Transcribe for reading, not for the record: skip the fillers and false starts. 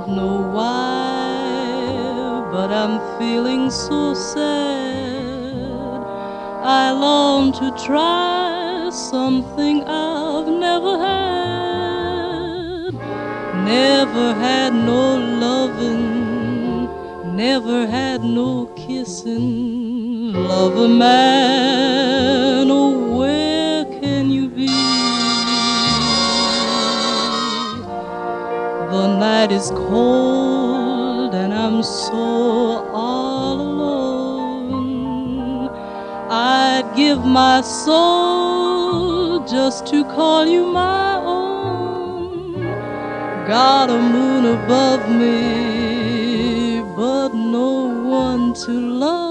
know why, but I'm feeling so sad. I long to try something I've never had. Never had no loving, never had no kissing. Lover man, oh, where can you be? The night is cold and I'm so all alone. I'd give my soul just to call you my own. Got a moon above me, but no one to love.